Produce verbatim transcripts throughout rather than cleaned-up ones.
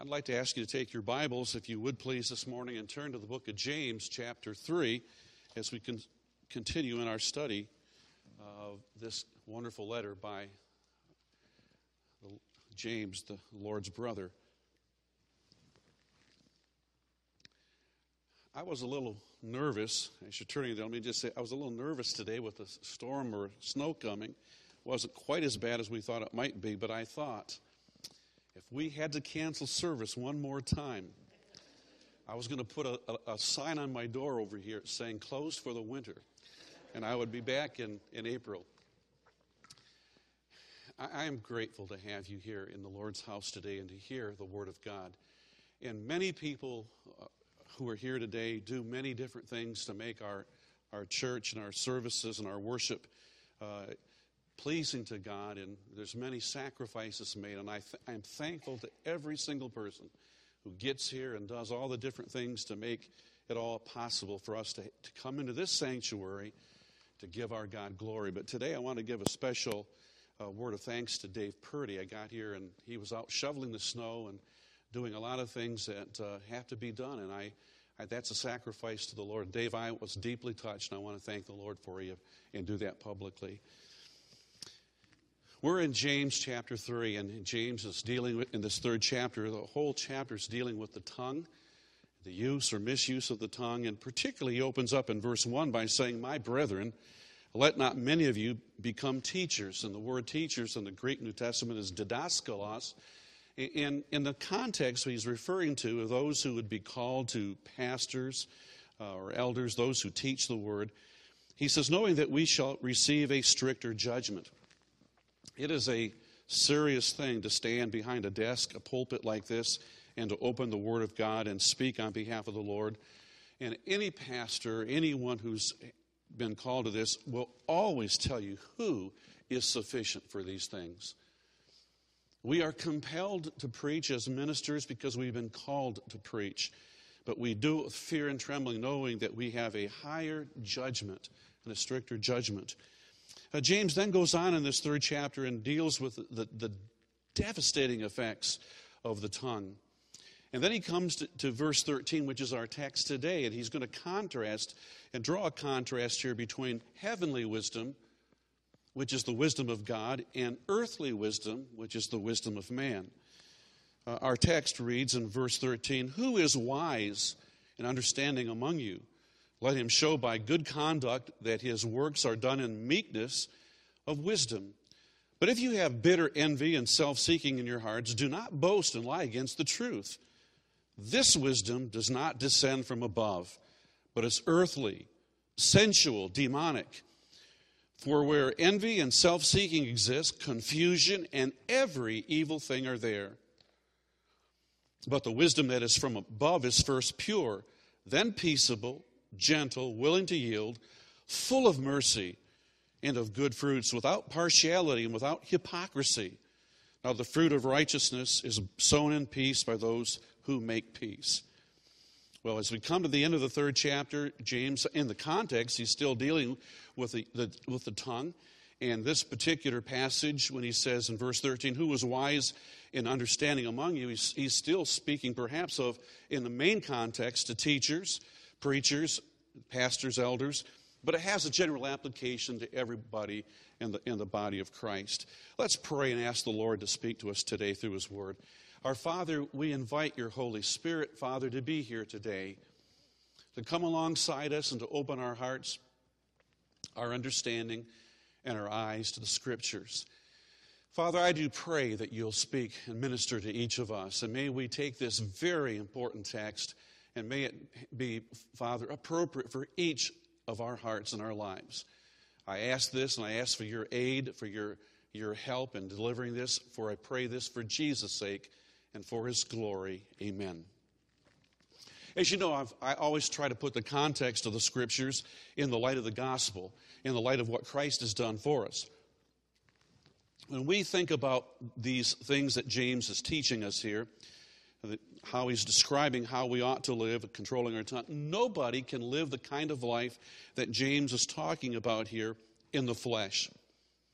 I'd like to ask you to take your Bibles, if you would please, this morning and turn to the book of James, chapter three, as we can continue in our study of this wonderful letter by James, the Lord's brother. I was a little nervous. I should turn you. Let me just say, I was a little nervous today with a storm or snow coming. It wasn't quite as bad as we thought it might be, but I thought, if we had to cancel service one more time, I was going to put a, a, a sign on my door over here saying closed for the winter, and I would be back in, in April. I, I am grateful to have you here in the Lord's house today and to hear the Word of God. And many people uh, who are here today do many different things to make our, our church and our services and our worship uh, pleasing to God, and there's many sacrifices made, and I th- I'm thankful to every single person who gets here and does all the different things to make it all possible for us to, to come into this sanctuary to give our God glory. But today I want to give a special uh, word of thanks to Dave Purdy. I got here and he was out shoveling the snow and doing a lot of things that uh, have to be done, and I, I that's a sacrifice to the Lord. Dave, I was deeply touched, and I want to thank the Lord for you and do that publicly. We're in James chapter three, and James is dealing with, in this third chapter, the whole chapter is dealing with the tongue, the use or misuse of the tongue, and particularly he opens up in verse one by saying, "My brethren, let not many of you become teachers." And the word teachers in the Greek New Testament is didaskalos. In, in the context he's referring to are those who would be called to pastors uh, or elders, those who teach the word. He says, knowing that we shall receive a stricter judgment. It is a serious thing to stand behind a desk, a pulpit like this, and to open the Word of God and speak on behalf of the Lord. And any pastor, anyone who's been called to this, will always tell you who is sufficient for these things. We are compelled to preach as ministers because we've been called to preach. But we do it with fear and trembling, knowing that we have a higher judgment and a stricter judgment. Uh, James then goes on in this third chapter and deals with the, the devastating effects of the tongue. And then he comes to, to verse thirteen, which is our text today, and he's going to contrast and draw a contrast here between heavenly wisdom, which is the wisdom of God, and earthly wisdom, which is the wisdom of man. Uh, our text reads in verse thirteen, "Who is wise and understanding among you? Let him show by good conduct that his works are done in meekness of wisdom. But if you have bitter envy and self-seeking in your hearts, do not boast and lie against the truth. This wisdom does not descend from above, but is earthly, sensual, demonic. For where envy and self-seeking exist, confusion and every evil thing are there. But the wisdom that is from above is first pure, then peaceable, gentle, willing to yield, full of mercy and of good fruits, without partiality and without hypocrisy. Now the fruit of righteousness is sown in peace by those who make peace." Well, as we come to the end of the third chapter, James, in the context, he's still dealing with the, the with the tongue. And this particular passage, when he says in verse thirteen, "Who was wise in understanding among you," he's, he's still speaking perhaps of, in the main context, to teachers, preachers, pastors, elders, but it has a general application to everybody in the, in the body of Christ. Let's pray and ask the Lord to speak to us today through His Word. Our Father, we invite Your Holy Spirit, Father, to be here today, to come alongside us and to open our hearts, our understanding, and our eyes to the Scriptures. Father, I do pray that You'll speak and minister to each of us, and may we take this very important text, and may it be, Father, appropriate for each of our hearts and our lives. I ask this, and I ask for Your aid, for Your, your help in delivering this, for I pray this for Jesus' sake and for His glory. Amen. As you know, I've, I always try to put the context of the Scriptures in the light of the gospel, in the light of what Christ has done for us. When we think about these things that James is teaching us here, how he's describing how we ought to live, controlling our tongue, nobody can live the kind of life that James is talking about here in the flesh.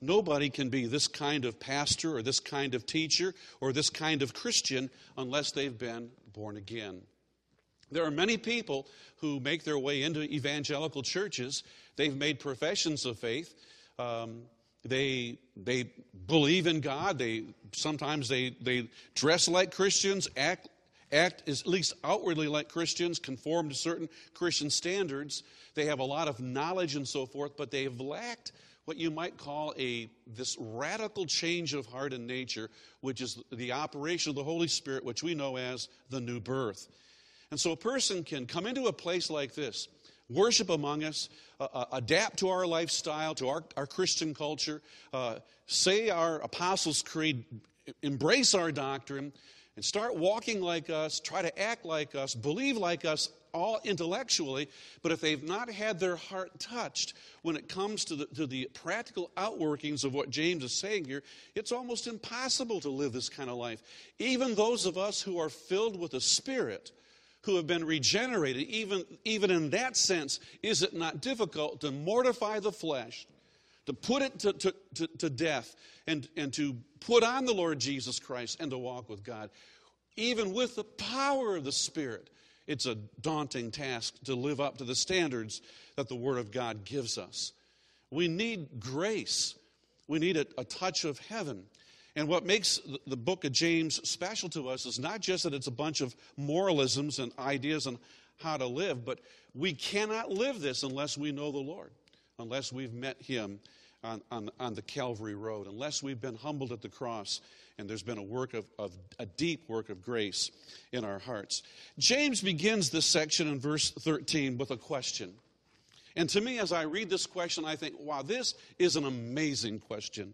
nobody can be this kind of pastor or this kind of teacher or this kind of Christian unless they've been born again. There are many people who make their way into evangelical churches. They've made professions of faith. Um, they they believe in God. They sometimes they they dress like Christians, act act at least outwardly like Christians, conform to certain Christian standards. They have a lot of knowledge and so forth, but they've lacked what you might call a this radical change of heart and nature, which is the operation of the Holy Spirit, which we know as the new birth. And so a person can come into a place like this, worship among us, uh, uh, adapt to our lifestyle, to our, our Christian culture, uh, say our Apostles' Creed, embrace our doctrine, and start walking like us, try to act like us, believe like us, all intellectually, but if they've not had their heart touched when it comes to the, to the practical outworkings of what James is saying here, it's almost impossible to live this kind of life. Even those of us who are filled with the Spirit, who have been regenerated, even, even in that sense, is it not difficult to mortify the flesh, to put it to, to, to, to death, and, and to put on the Lord Jesus Christ and to walk with God? Even with the power of the Spirit, it's a daunting task to live up to the standards that the Word of God gives us. We need grace. We need a, a touch of heaven. And what makes the book of James special to us is not just that it's a bunch of moralisms and ideas on how to live, but we cannot live this unless we know the Lord, unless we've met Him on, on, on the Calvary Road, unless we've been humbled at the cross and there's been a work of, of a deep work of grace in our hearts. James begins this section in verse thirteen with a question. And to me, as I read this question, I think, wow, this is an amazing question.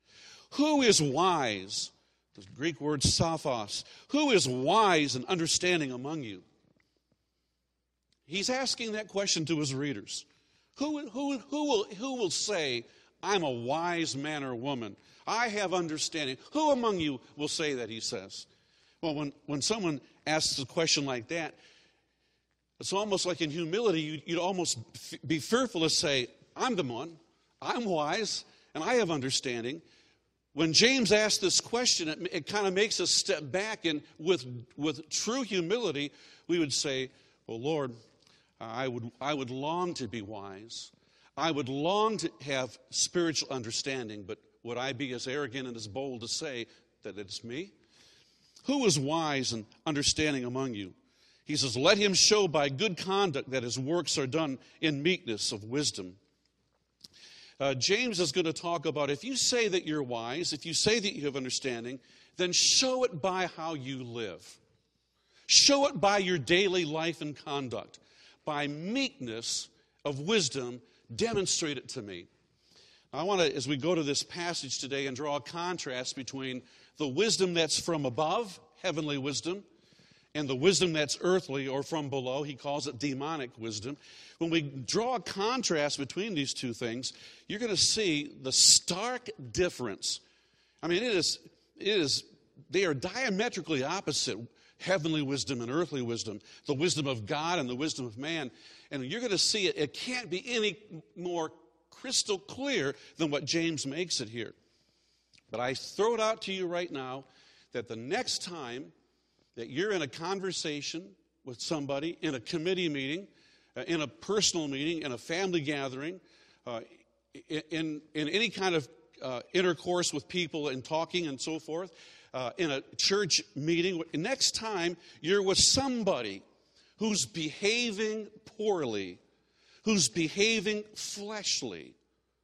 Who is wise? The Greek word sophos. Who is wise and understanding among you? He's asking that question to his readers. Who, who, who, will, who will say, I'm a wise man or woman? I have understanding. Who among you will say that, he says? Well, when, when someone asks a question like that, it's almost like in humility, you'd, you'd almost f- be fearful to say, I'm the one. I'm wise, and I have understanding. When James asked this question, it, it kind of makes us step back, and with, with true humility, we would say, well, Lord, I would, I would long to be wise. I would long to have spiritual understanding, but would I be as arrogant and as bold to say that it's me? Who is wise and understanding among you? He says, let him show by good conduct that his works are done in meekness of wisdom. Uh, James is going to talk about if you say that you're wise, if you say that you have understanding, then show it by how you live. Show it by your daily life and conduct. By meekness of wisdom, demonstrate it to me. I want to, as we go to this passage today, and draw a contrast between the wisdom that's from above, heavenly wisdom, and the wisdom that's earthly or from below. He calls it demonic wisdom. When we draw a contrast between these two things, you're going to see the stark difference. I mean, it is, it is, they are diametrically opposite, heavenly wisdom and earthly wisdom, the wisdom of God and the wisdom of man. And you're going to see it, it can't be any more crystal clear than what James makes it here. But I throw it out to you right now that the next time that you're in a conversation with somebody, in a committee meeting, uh, in a personal meeting, in a family gathering, uh, in, in any kind of uh, intercourse with people and talking and so forth, uh, in a church meeting, next time you're with somebody who's behaving poorly, who's behaving fleshly,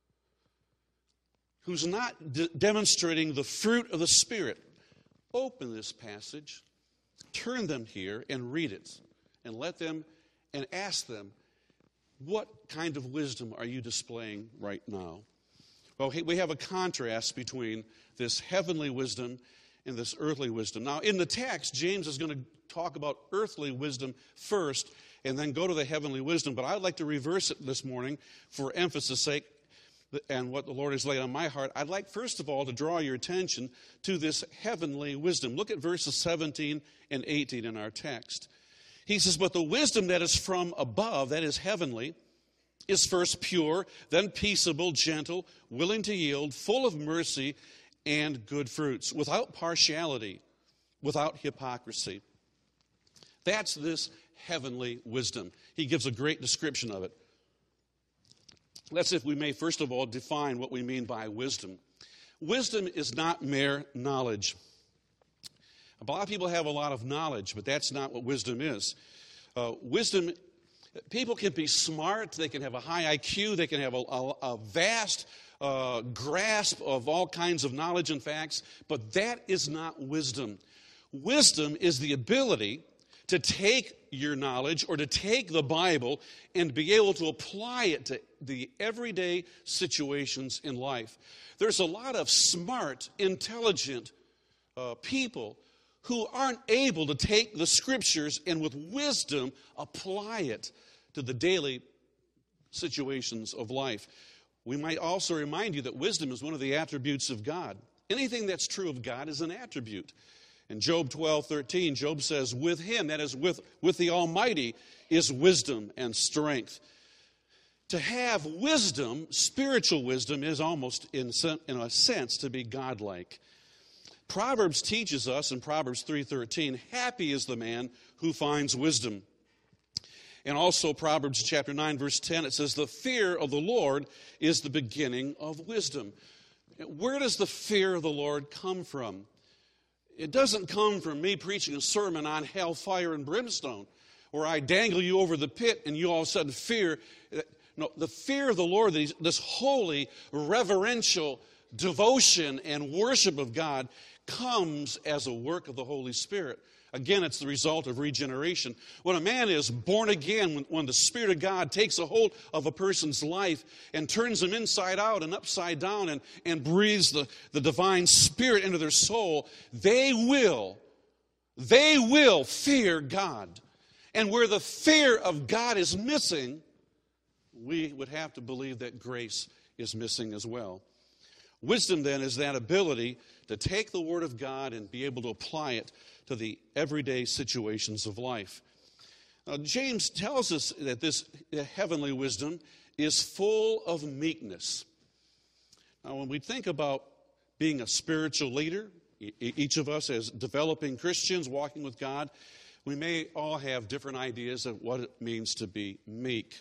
who's not de- demonstrating the fruit of the Spirit, open this passage, turn them here and read it, and let them, and ask them, what kind of wisdom are you displaying right now? Well, we have a contrast between this heavenly wisdom and this earthly wisdom. Now, in the text, James is going to talk about earthly wisdom first, and then go to the heavenly wisdom. But I'd like to reverse it this morning for emphasis' sake, and what the Lord has laid on my heart. I'd like, first of all, to draw your attention to this heavenly wisdom. Look at verses seventeen and eighteen in our text. He says, but the wisdom that is from above, that is heavenly, is first pure, then peaceable, gentle, willing to yield, full of mercy and good fruits, without partiality, without hypocrisy. That's this heavenly wisdom. He gives a great description of it. Let's, if we may, first of all, define what we mean by wisdom. Wisdom is not mere knowledge. A lot of people have a lot of knowledge, but that's not what wisdom is. Uh, wisdom, people can be smart, they can have a high I Q, they can have a, a, a vast uh, grasp of all kinds of knowledge and facts, but that is not wisdom. Wisdom is the ability to take your knowledge or to take the Bible and be able to apply it to the everyday situations in life. There's a lot of smart, intelligent uh, people who aren't able to take the Scriptures and with wisdom apply it to the daily situations of life. We might also remind you that wisdom is one of the attributes of God. Anything that's true of God is an attribute. In Job twelve thirteen, Job says, with him, that is with, with the Almighty, is wisdom and strength. To have wisdom, spiritual wisdom, is almost, in, in a sense, to be godlike. Proverbs teaches us in Proverbs three thirteen, happy is the man who finds wisdom. And also Proverbs chapter nine, verse ten, it says, the fear of the Lord is the beginning of wisdom. Where does the fear of the Lord come from? It doesn't come from me preaching a sermon on hellfire and brimstone, where I dangle you over the pit and you all of a sudden fear. No, the fear of the Lord, this holy, reverential devotion and worship of God, comes as a work of the Holy Spirit. Again, it's the result of regeneration. When a man is born again, when, when the Spirit of God takes a hold of a person's life and turns them inside out and upside down and, and breathes the, the divine Spirit into their soul, they will, they will fear God. And where the fear of God is missing, we would have to believe that grace is missing as well. Wisdom, then, is that ability to take the Word of God and be able to apply it to the everyday situations of life. Now, James tells us that this heavenly wisdom is full of meekness. Now, when we think about being a spiritual leader, each of us as developing Christians walking with God, we may all have different ideas of what it means to be meek.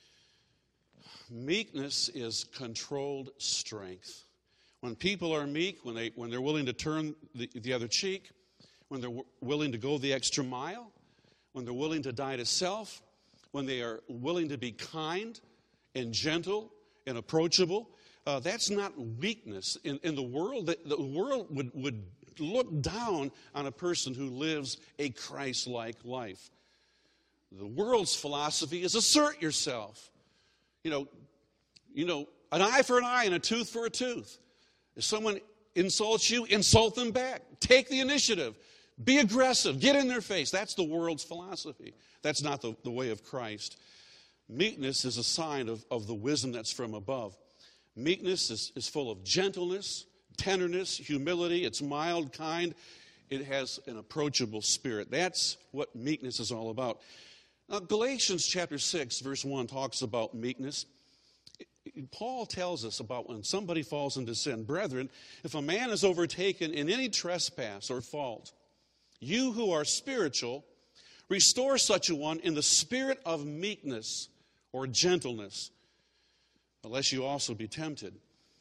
Meekness is controlled strength. When people are meek, when, they, when they're willing to turn the, the other cheek, when they're w- willing to go the extra mile, when they're willing to die to self, when they are willing to be kind and gentle and approachable, uh, that's not weakness. In, in the world, the, the world would, would look down on a person who lives a Christ-like life. The world's philosophy is assert yourself. You know, you know, an eye for an eye and a tooth for a tooth. If someone insults you, insult them back. Take the initiative. Be aggressive. Get in their face. That's the world's philosophy. That's not the, the way of Christ. Meekness is a sign of, of the wisdom that's from above. Meekness is, is full of gentleness, tenderness, humility. It's mild, kind. It has an approachable spirit. That's what meekness is all about. Now, Galatians chapter six, verse one talks about meekness. Paul tells us about when somebody falls into sin. Brethren, if a man is overtaken in any trespass or fault, you who are spiritual, restore such a one in the spirit of meekness or gentleness, unless you also be tempted.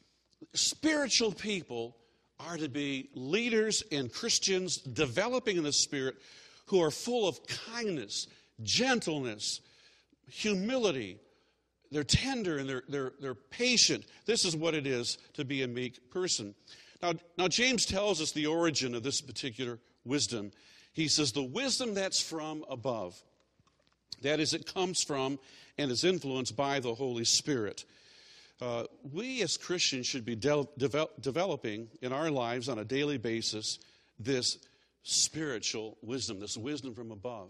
Spiritual people are to be leaders and Christians developing in the Spirit who are full of kindness, gentleness, humility. They're tender and they're, they're, they're patient. This is what it is to be a meek person. Now, now, James tells us the origin of this particular wisdom. He says the wisdom that's from above. That is, it comes from and is influenced by the Holy Spirit. Uh, we as Christians should be de- devel- developing in our lives on a daily basis this spiritual wisdom, this wisdom from above.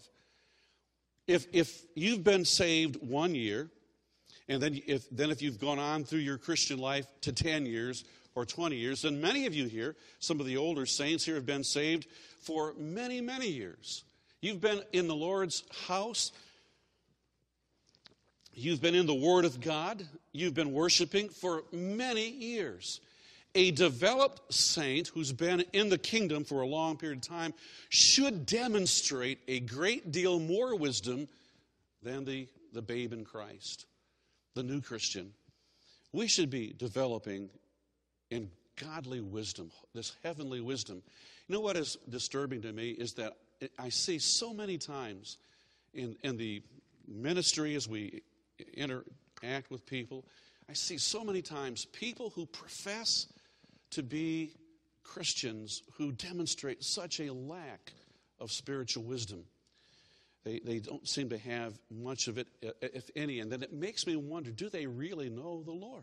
If, if you've been saved one year, and then if, then if you've gone on through your Christian life to ten years or twenty years, then many of you here, some of the older saints here, have been saved for many, many years. You've been in the Lord's house. You've been in the Word of God. You've been worshiping for many years. A developed saint who's been in the kingdom for a long period of time should demonstrate a great deal more wisdom than the, the babe in Christ, the new Christian. We should be developing in godly wisdom, this heavenly wisdom. You know what is disturbing to me is that I see so many times in, in the ministry as we interact with people, I see so many times people who profess to be Christians who demonstrate such a lack of spiritual wisdom. They, they don't seem to have much of it, if any, and then it makes me wonder, do they really know the Lord?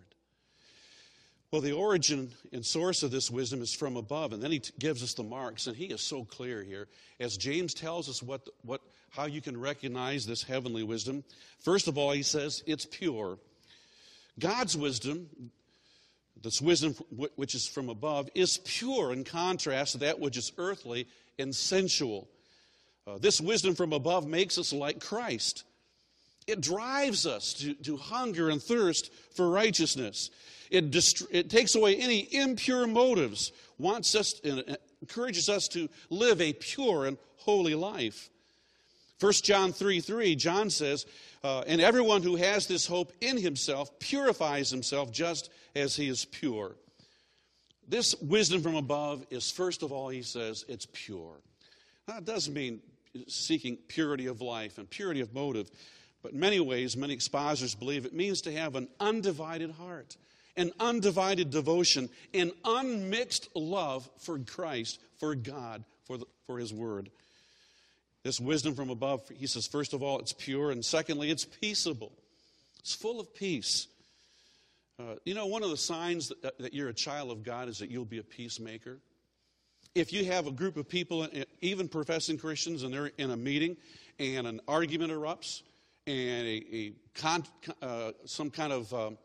Well, the origin and source of this wisdom is from above, and then he t- gives us the marks, and he is so clear here. As James tells us what, what, how you can recognize this heavenly wisdom, first of all, he says it's pure. God's wisdom, this wisdom which is from above, is pure in contrast to that which is earthly and sensual. Uh, this wisdom from above makes us like Christ. It drives us to, to hunger and thirst for righteousness. It, dist- it takes away any impure motives, wants us, and encourages us to live a pure and holy life. First John three three, John says, uh, and everyone who has this hope in himself purifies himself just as he is pure. This wisdom from above is, first of all, he says, it's pure. Now, it doesn't mean seeking purity of life and purity of motive, but in many ways, many expositors believe it means to have an undivided heart, an undivided devotion, an unmixed love for Christ, for God, for, the, for His Word. This wisdom from above, he says, first of all, it's pure, and secondly, it's peaceable. It's full of peace. Uh, you know, one of the signs that, that you're a child of God is that you'll be a peacemaker. If you have a group of people, even professing Christians, and they're in a meeting, and an argument erupts, and a, a con, uh, some kind of um,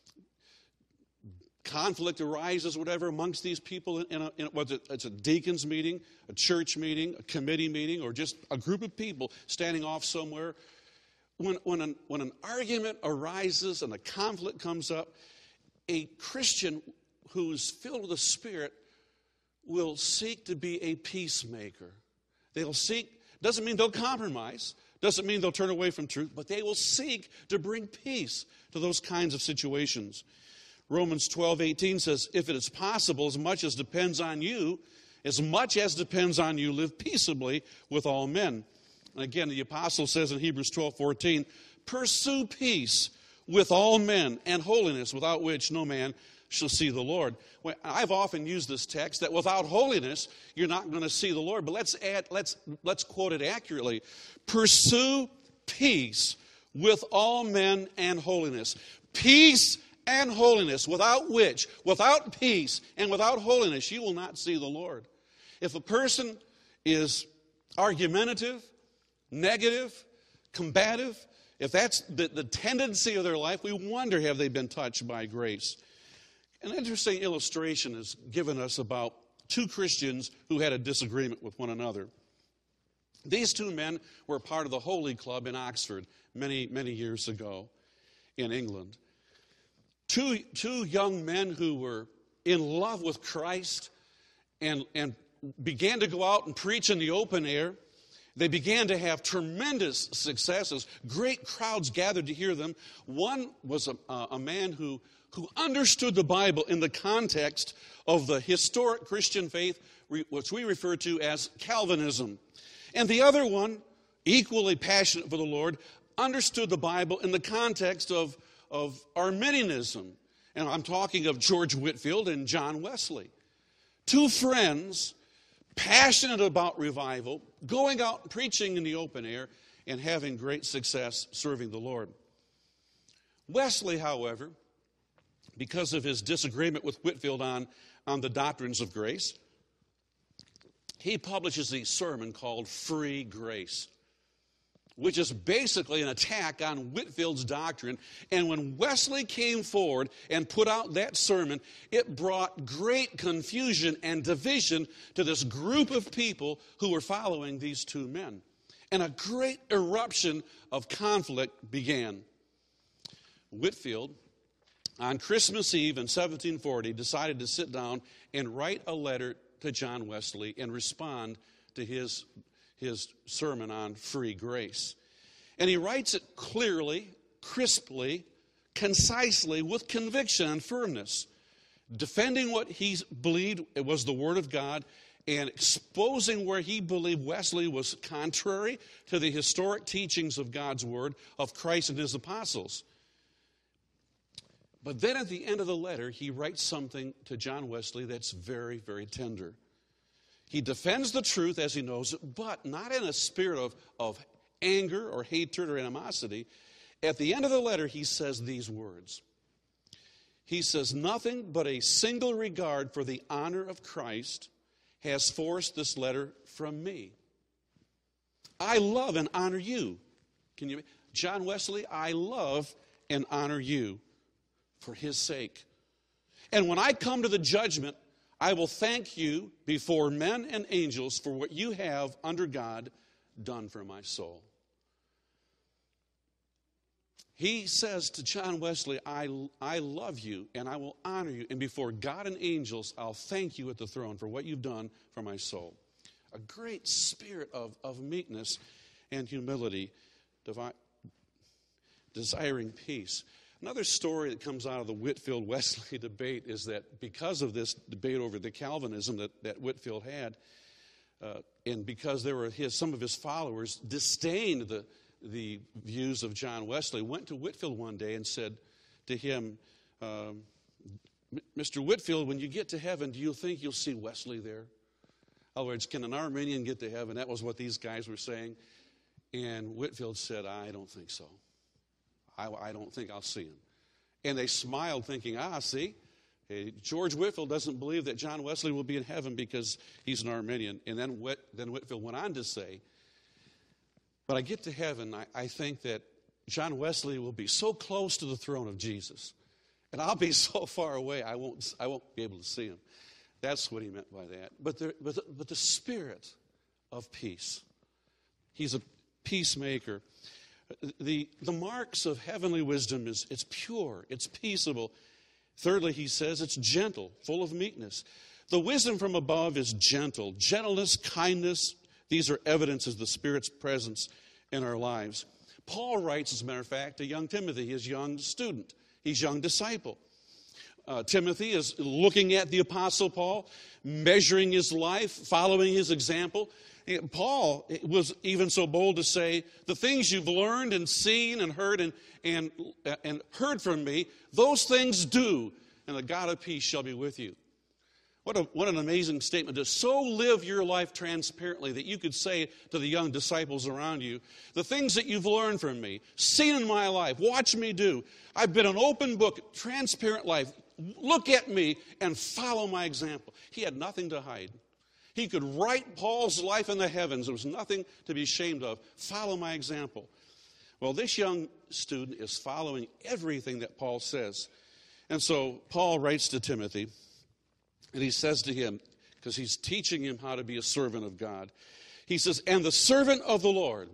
conflict arises, whatever, amongst these people, in a, in a, whether it's a deacon's meeting, a church meeting, a committee meeting, or just a group of people standing off somewhere, when, when, an, when an argument arises and a conflict comes up, a Christian who's filled with the Spirit will seek to be a peacemaker. They'll seek, doesn't mean they'll compromise, doesn't mean they'll turn away from truth, but they will seek to bring peace to those kinds of situations. Romans twelve eighteen says, if it is possible, as much as depends on you, as much as depends on you, live peaceably with all men. And again, the apostle says in Hebrews twelve fourteen, pursue peace with all men and holiness, without which no man shall see the Lord. Well, I've often used this text that without holiness, you're not going to see the Lord. But let's add, let's let's quote it accurately. Pursue peace with all men and holiness. Peace and holiness, without which, without peace and without holiness, you will not see the Lord. If a person is argumentative, negative, combative, if that's the, the tendency of their life, we wonder, have they been touched by grace? An interesting illustration is given us about two Christians who had a disagreement with one another. These two men were part of the Holy Club in Oxford many, many years ago in England. Two, two young men who were in love with Christ and, and began to go out and preach in the open air. They began to have tremendous successes. Great crowds gathered to hear them. One was a, a man who, who understood the Bible in the context of the historic Christian faith, which we refer to as Calvinism. And the other one, equally passionate for the Lord, understood the Bible in the context of, of Arminianism. And I'm talking of George Whitefield and John Wesley. Two friends, passionate about revival, going out preaching in the open air, and having great success serving the Lord. Wesley, however, because of his disagreement with Whitefield on, on the doctrines of grace, he publishes a sermon called Free Grace, which is basically an attack on Whitefield's doctrine. And when Wesley came forward and put out that sermon, it brought great confusion and division to this group of people who were following these two men. And a great eruption of conflict began. Whitefield, on Christmas Eve in seventeen forty, decided to sit down and write a letter to John Wesley and respond to his, his sermon on free grace. And he writes it clearly, crisply, concisely, with conviction and firmness, defending what he believed was the Word of God and exposing where he believed Wesley was contrary to the historic teachings of God's Word, of Christ and his apostles. But then at the end of the letter, he writes something to John Wesley that's very, very tender. He defends the truth as he knows it, but not in a spirit of, of anger or hatred or animosity. At the end of the letter, he says these words. He says, "Nothing but a single regard for the honor of Christ has forced this letter from me. I love and honor you." Can you, John Wesley, I love and honor you for his sake. And when I come to the judgment, I will thank you before men and angels for what you have, under God, done for my soul. He says to John Wesley, I, I love you and I will honor you. And before God and angels, I'll thank you at the throne for what you've done for my soul. A great spirit of, of meekness and humility, devi- desiring peace. Another story that comes out of the Whitefield-Wesley debate is that because of this debate over the Calvinism that, that Whitefield had, uh, and because there were his, some of his followers disdained the, the views of John Wesley, went to Whitefield one day and said to him, um, Mister Whitefield, when you get to heaven, do you think you'll see Wesley there? In other words, can an Arminian get to heaven? That was what these guys were saying. And Whitefield said, I don't think so. I, I don't think I'll see him. And they smiled thinking, ah, see, hey, George Whitefield doesn't believe that John Wesley will be in heaven because he's an Arminian. And then, Whit, then Whitefield went on to say, but I get to heaven, I, I think that John Wesley will be so close to the throne of Jesus, and I'll be so far away, I won't, I won't be able to see him. That's what he meant by that. But the, but the, but the spirit of peace. He's a peacemaker. The, the marks of heavenly wisdom is it's pure, it's peaceable. Thirdly, he says it's gentle, full of meekness. The wisdom from above is gentle. Gentleness, kindness, these are evidences of the Spirit's presence in our lives. Paul writes, as a matter of fact, to young Timothy, his young student, his young disciple. Uh, Timothy is looking at the Apostle Paul, measuring his life, following his example. Paul was even so bold to say, the things you've learned and seen and heard and, and, and heard from me, those things do, and the God of peace shall be with you. What, a, what an amazing statement to so live your life transparently that you could say to the young disciples around you, the things that you've learned from me, seen in my life, watch me do. I've been an open book, transparent life. Look at me and follow my example. He had nothing to hide. He could write Paul's life in the heavens. There was nothing to be ashamed of. Follow my example. Well, this young student is following everything that Paul says. And so Paul writes to Timothy, and he says to him, because he's teaching him how to be a servant of God, he says, and the servant of the Lord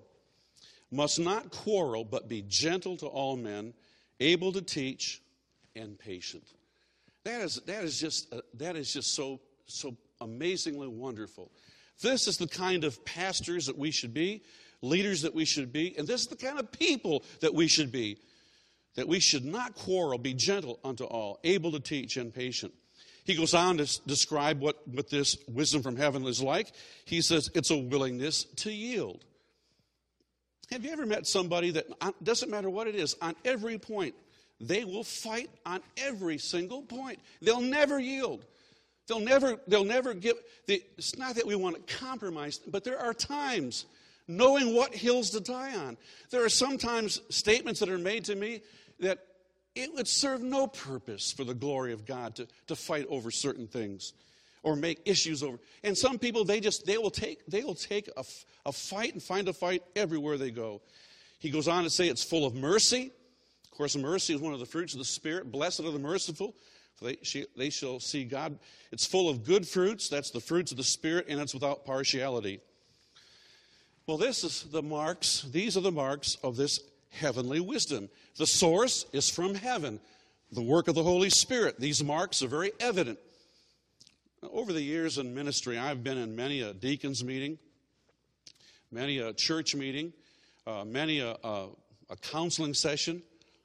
must not quarrel, but be gentle to all men, able to teach, and patient. That is, that is just, uh, that is just so, so amazingly wonderful. This is the kind of pastors that we should be, leaders that we should be, and this is the kind of people that we should be, that we should not quarrel, be gentle unto all, able to teach, and patient. He goes on to describe what, what this wisdom from heaven is like. He says it's a willingness to yield. Have you ever met somebody that, doesn't matter what it is, on every point, they will fight on every single point. They'll never yield. They'll never, they'll never give, they, it's not that we want to compromise, but there are times, knowing what hills to die on. There are sometimes statements that are made to me that it would serve no purpose for the glory of God to, to fight over certain things or make issues over. And some people, they just, they will take, they will take a, a fight and find a fight everywhere they go. He goes on to say it's full of mercy. Of course, mercy is one of the fruits of the Spirit. Blessed are the merciful, for they, she, they shall see God. It's full of good fruits. That's the fruits of the Spirit, and it's without partiality. Well, this is the marks. These are the marks of this heavenly wisdom. The source is from heaven, the work of the Holy Spirit. These marks are very evident. Over the years in ministry, I've been in many a deacon's meeting, many a church meeting, uh, many a, a, a counseling session,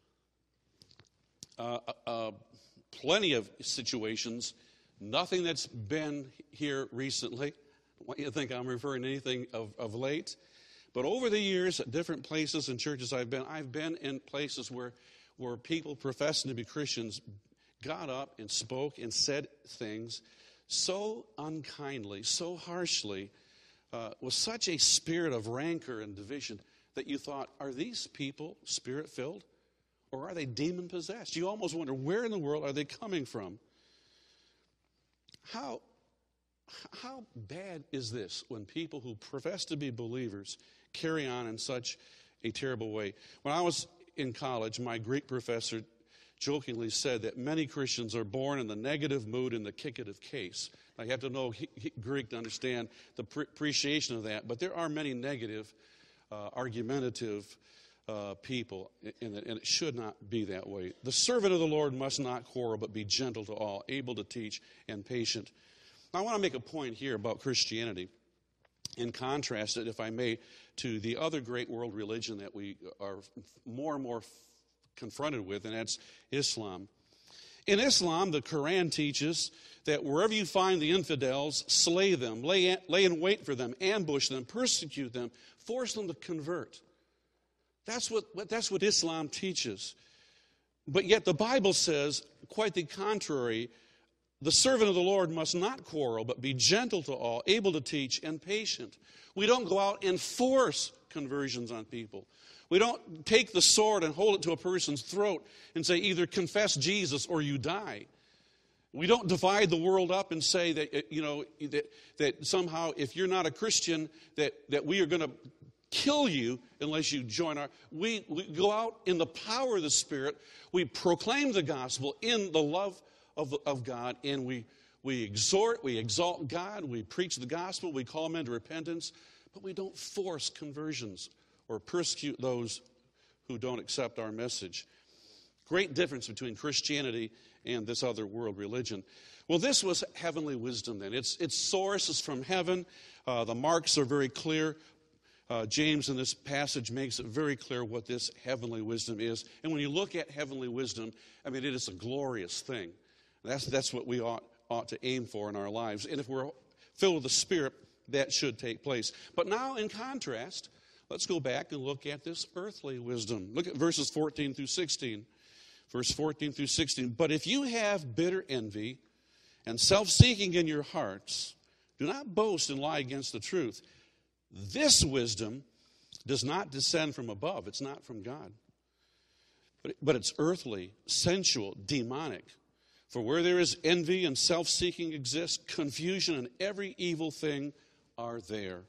uh, uh, plenty of situations. Nothing that's been here recently. I want you to think I'm referring to anything of, of late. But over the years, at different places and churches I've been, I've been in places where, where people professing to be Christians got up and spoke and said things so unkindly, so harshly, uh, with such a spirit of rancor and division that you thought, are these people spirit-filled or are they demon-possessed? You almost wonder, where in the world are they coming from? How, how bad is this when people who profess to be believers carry on in such a terrible way? When I was in college, my Greek professor jokingly said that many Christians are born in the negative mood in the kickative case. Now, you have to know Greek to understand the pre- appreciation of that, but there are many negative, uh, argumentative uh, people, and it, and it should not be that way. The servant of the Lord must not quarrel, but be gentle to all, able to teach, and patient. Now, I want to make a point here about Christianity and contrast it, if I may, to the other great world religion that we are more and more confronted with, and that's Islam. In Islam, the Quran teaches that wherever you find the infidels, slay them, lay, lay in wait for them, ambush them, persecute them, force them to convert. That's what, that's what Islam teaches. But yet the Bible says quite the contrary. The servant of the Lord must not quarrel, but be gentle to all, able to teach, and patient. We don't go out and force conversions on people. We don't take the sword and hold it to a person's throat and say, either confess Jesus or you die. We don't divide the world up and say that, you know, that, that somehow if you're not a Christian, that, that we are going to kill you unless you join our... We, we go out in the power of the Spirit. We proclaim the gospel in the love of, of God, and we, we exhort, we exalt God, we preach the gospel, we call men to repentance, but we don't force conversions or persecute those who don't accept our message. Great difference between Christianity and this other world religion. Well, this was heavenly wisdom then. Its, its source is from heaven. Uh, the marks are very clear. Uh, James in this passage makes it very clear what this heavenly wisdom is. And when you look at heavenly wisdom, I mean, it is a glorious thing. That's, that's what we ought, ought to aim for in our lives. And if we're filled with the Spirit, that should take place. But now, in contrast, let's go back and look at this earthly wisdom. Look at verses fourteen through sixteen. Verse fourteen through sixteen. But if you have bitter envy and self-seeking in your hearts, do not boast and lie against the truth. This wisdom does not descend from above. It's not from God. But, but it's earthly, sensual, demonic. For where there is envy and self-seeking exists, confusion and every evil thing are there.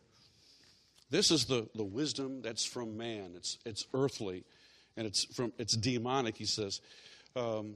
This is the, the wisdom that's from man. It's it's earthly, and it's from it's demonic. He says, um,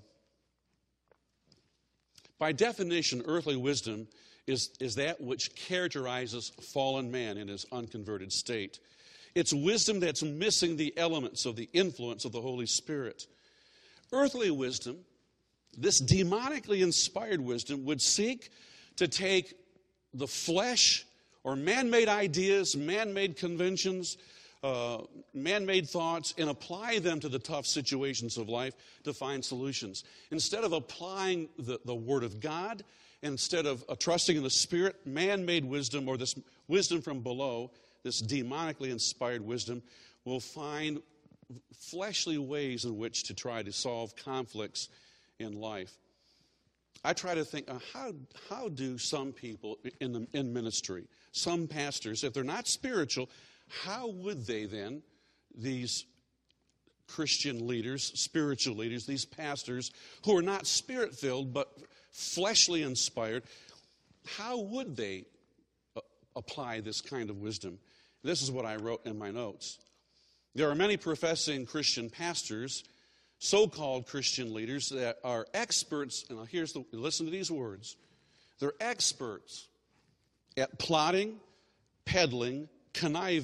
by definition, earthly wisdom is is that which characterizes fallen man in his unconverted state. It's wisdom that's missing the elements of the influence of the Holy Spirit. Earthly wisdom, this demonically inspired wisdom, would seek to take the flesh or man-made ideas, man-made conventions, uh, man-made thoughts, and apply them to the tough situations of life to find solutions. Instead of applying the, the Word of God, instead of uh, trusting in the Spirit, man-made wisdom, or this wisdom from below, this demonically inspired wisdom, will find fleshly ways in which to try to solve conflicts in life. I try to think, uh, how how do some people in the, in ministry, some pastors, if they're not spiritual, how would they then, these Christian leaders, spiritual leaders, these pastors who are not spirit-filled but fleshly inspired, how would they uh, apply this kind of wisdom? This is what I wrote in my notes. There are many professing Christian pastors, so-called Christian leaders, that are experts, and here's the, listen to these words. They're experts at plotting, peddling, conniving,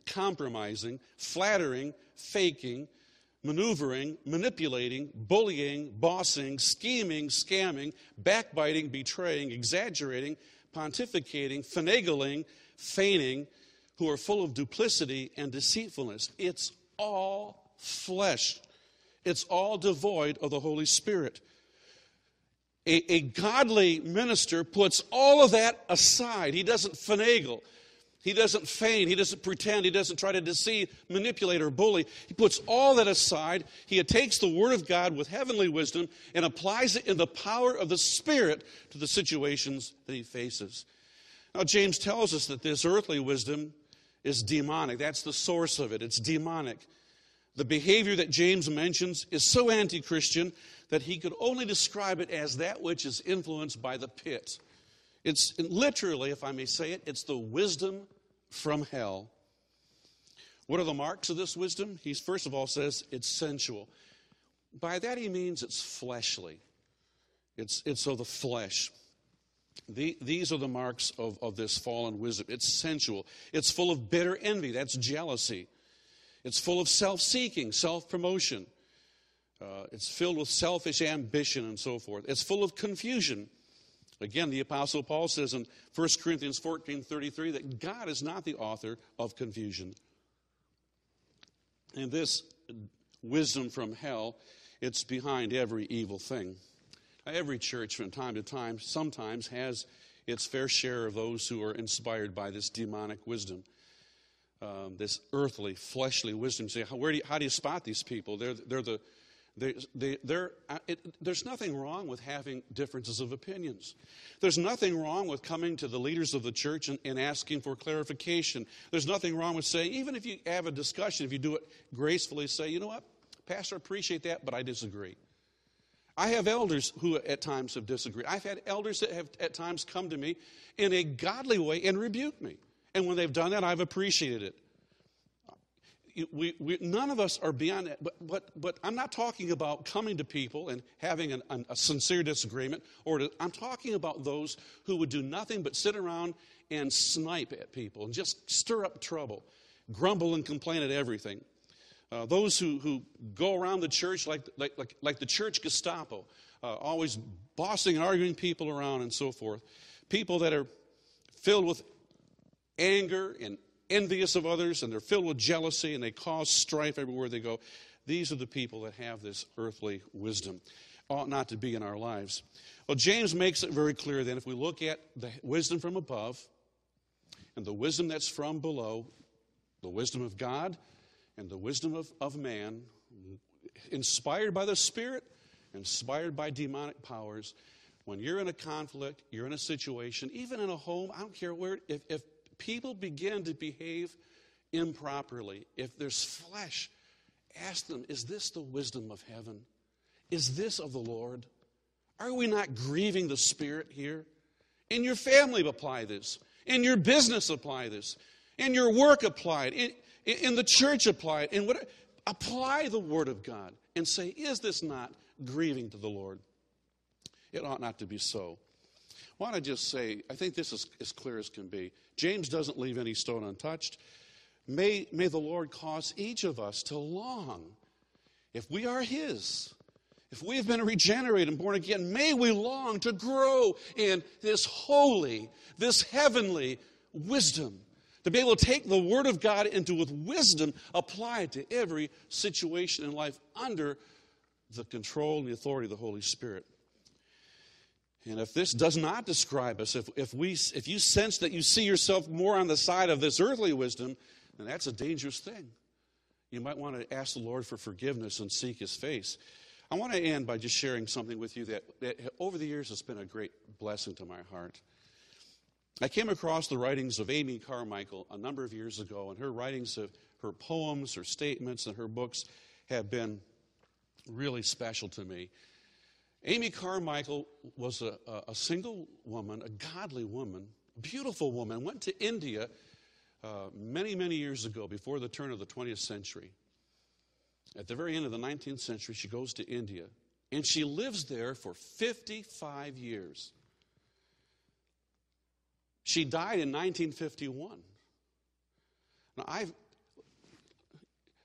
compromising, flattering, faking, maneuvering, manipulating, bullying, bossing, scheming, scamming, backbiting, betraying, exaggerating, pontificating, finagling, feigning, who are full of duplicity and deceitfulness. It's all flesh. It's all devoid of the Holy Spirit. A, a godly minister puts all of that aside. He doesn't finagle. He doesn't feign. He doesn't pretend. He doesn't try to deceive, manipulate, or bully. He puts all that aside. He takes the Word of God with heavenly wisdom and applies it in the power of the Spirit to the situations that he faces. Now, James tells us that this earthly wisdom is demonic. That's the source of it. It's demonic. The behavior that James mentions is so anti-Christian that he could only describe it as that which is influenced by the pit. It's literally, if I may say it, it's the wisdom from hell. What are the marks of this wisdom? He first of all says it's sensual. By that he means it's fleshly. It's, it's of the flesh. The, these are the marks of, of this fallen wisdom. It's sensual. It's full of bitter envy. That's jealousy. It's full of self-seeking, self-promotion. Uh, it's filled with selfish ambition and so forth. It's full of confusion. Again, the Apostle Paul says in First Corinthians fourteen thirty-three that God is not the author of confusion. And this wisdom from hell, it's behind every evil thing. Now, every church from time to time sometimes has its fair share of those who are inspired by this demonic wisdom. Um, this earthly, fleshly wisdom. Say, how, where do you, how do you spot these people? They're, they're the, they, they, they're, it, there's nothing wrong with having differences of opinions. There's nothing wrong with coming to the leaders of the church and, and asking for clarification. There's nothing wrong with saying, even if you have a discussion, if you do it gracefully, say, you know what, Pastor, I appreciate that, but I disagree. I have elders who at times have disagreed. I've had elders that have at times come to me in a godly way and rebuke me. And when they've done that, I've appreciated it. We, we, none of us are beyond that. But, but, but I'm not talking about coming to people and having an, an, a sincere disagreement. Or to, I'm talking about those who would do nothing but sit around and snipe at people and just stir up trouble, grumble and complain at everything. Uh, those who, who go around the church like, like, like, like the church Gestapo, uh, always bossing and arguing people around and so forth. People that are filled with anger and envious of others, and they're filled with jealousy, and they cause strife everywhere they go. These are the people that have this earthly wisdom. Ought not to be in our lives. Well, James makes it very clear then, if we look at the wisdom from above and the wisdom that's from below, the wisdom of God and the wisdom of, of man, inspired by the Spirit, inspired by demonic powers, when you're in a conflict, you're in a situation, even in a home, I don't care where, if, if people begin to behave improperly, if there's flesh, ask them, is this the wisdom of heaven? Is this of the Lord? Are we not grieving the Spirit here? In your family, apply this. In your business, apply this. In your work, apply it. In, in the church, apply it. In what, apply the Word of God and say, is this not grieving to the Lord? It ought not to be so. I want to just say, I think this is as clear as can be. James doesn't leave any stone untouched. May, may the Lord cause each of us to long, if we are His, if we have been regenerated and born again, may we long to grow in this holy, this heavenly wisdom, to be able to take the Word of God and to, with wisdom, apply it to every situation in life under the control and the authority of the Holy Spirit. And if this does not describe us, if, if, we, if you sense that you see yourself more on the side of this earthly wisdom, then that's a dangerous thing. You might want to ask the Lord for forgiveness and seek His face. I want to end by just sharing something with you that, that over the years has been a great blessing to my heart. I came across the writings of Amy Carmichael a number of years ago, and her writings, of her poems, her statements, and her books have been really special to me. Amy Carmichael was a, a single woman, a godly woman, beautiful woman, went to India uh, many, many years ago, before the turn of the twentieth century. At the very end of the nineteenth century, she goes to India, and she lives there for fifty-five years. She died in nineteen fifty-one. Now, I've,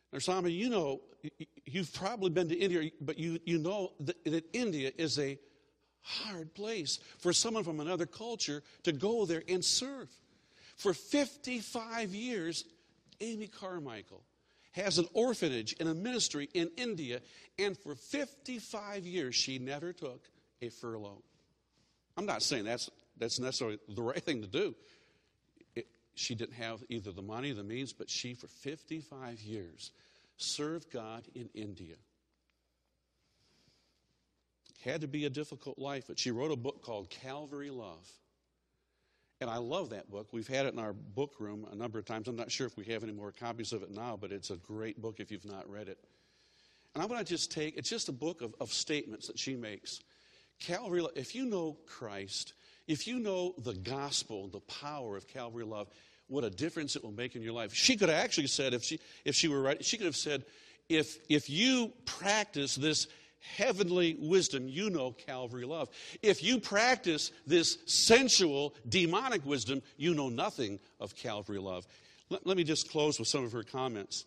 Now, Swami, you know, you've probably been to India, but you, you know that, that India is a hard place for someone from another culture to go there and serve. For fifty-five years, Amy Carmichael has an orphanage and a ministry in India, and for fifty-five years, she never took a furlough. I'm not saying that's, that's necessarily the right thing to do. It, she didn't have either the money or the means, but she, for fifty-five years, served God in India. Had to be a difficult life, but she wrote a book called Calvary Love. And I love that book. We've had it in our book room a number of times. I'm not sure if we have any more copies of it now, but it's a great book if you've not read it. And I want to just take, it's just a book of, of statements that she makes. Calvary Love, if you know Christ, if you know the gospel, the power of Calvary Love, what a difference it will make in your life. She could have actually said, if she if she were right, she could have said, if if you practice this heavenly wisdom, you know Calvary Love. If you practice this sensual, demonic wisdom, you know nothing of Calvary Love. Let, let me just close with some of her comments,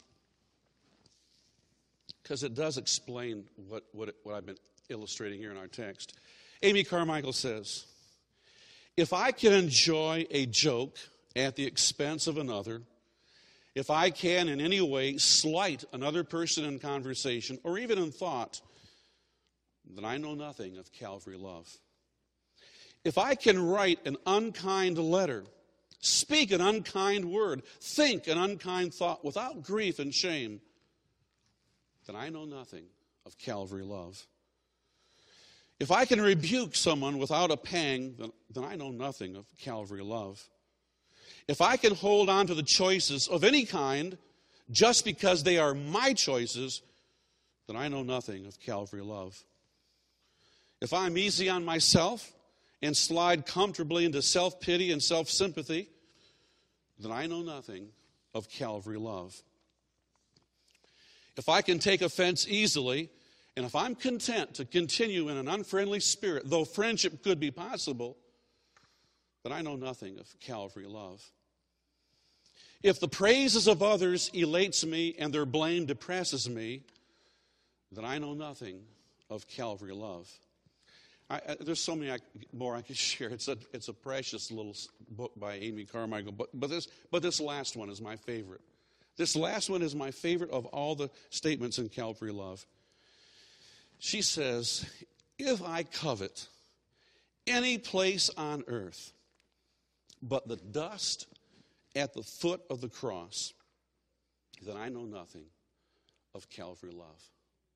because it does explain what, what, what I've been illustrating here in our text. Amy Carmichael says, if I can enjoy a joke at the expense of another, if I can in any way slight another person in conversation or even in thought, then I know nothing of Calvary Love. If I can write an unkind letter, speak an unkind word, think an unkind thought without grief and shame, then I know nothing of Calvary Love. If I can rebuke someone without a pang, then, then I know nothing of Calvary Love. If I can hold on to the choices of any kind just because they are my choices, then I know nothing of Calvary Love. If I'm easy on myself and slide comfortably into self-pity and self-sympathy, then I know nothing of Calvary Love. If I can take offense easily, and if I'm content to continue in an unfriendly spirit, though friendship could be possible, then I know nothing of Calvary Love. If the praises of others elates me and their blame depresses me, then I know nothing of Calvary Love. I, I, there's so many I, more I could share. It's a it's a precious little book by Amy Carmichael, but but this but this last one is my favorite. This last one is my favorite of all the statements in Calvary Love. She says, if I covet any place on earth but the dust at the foot of the cross, then I know nothing of Calvary Love.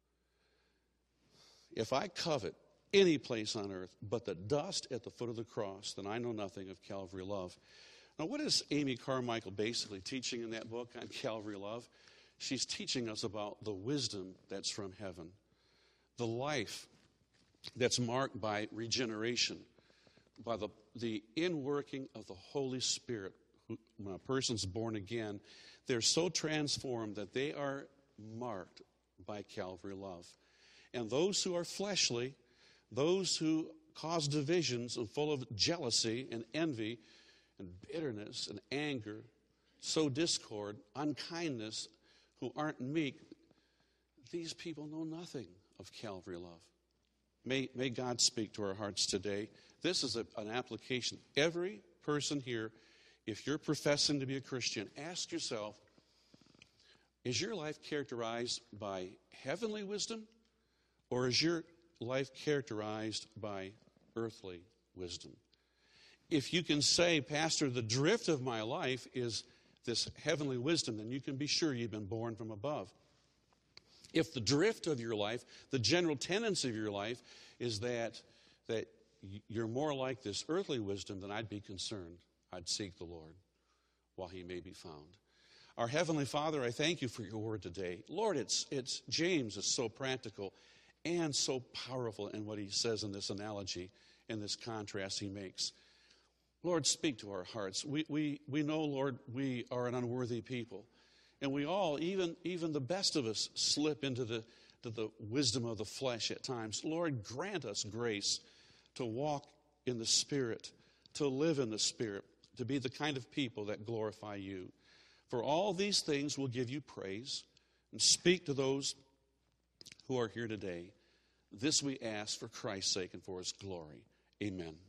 If I covet any place on earth but the dust at the foot of the cross, then I know nothing of Calvary Love. Now, what is Amy Carmichael basically teaching in that book on Calvary Love? She's teaching us about the wisdom that's from heaven, the life that's marked by regeneration, by the, the inworking of the Holy Spirit. When a person's born again, they're so transformed that they are marked by Calvary Love. And those who are fleshly, those who cause divisions and full of jealousy and envy and bitterness and anger, sow discord, unkindness, who aren't meek, these people know nothing of Calvary Love. May, may God speak to our hearts today. This is a, an application. Every person here, if you're professing to be a Christian, ask yourself, is your life characterized by heavenly wisdom, or is your life characterized by earthly wisdom? If you can say, Pastor, the drift of my life is this heavenly wisdom, then you can be sure you've been born from above. If the drift of your life, the general tendency of your life is that, that you're more like this earthly wisdom, then I'd be concerned. I'd seek the Lord while he may be found. Our Heavenly Father, I thank you for your word today. Lord, it's, it's James is so practical and so powerful in what he says in this analogy, in this contrast he makes. Lord, speak to our hearts. We, we, we know, Lord, we are an unworthy people. And we all, even, even the best of us, slip into the, to the wisdom of the flesh at times. Lord, grant us grace to walk in the Spirit, to live in the Spirit, to be the kind of people that glorify you. For all these things will give you praise. and speak to those who are here today. This we ask for Christ's sake and for his glory. Amen.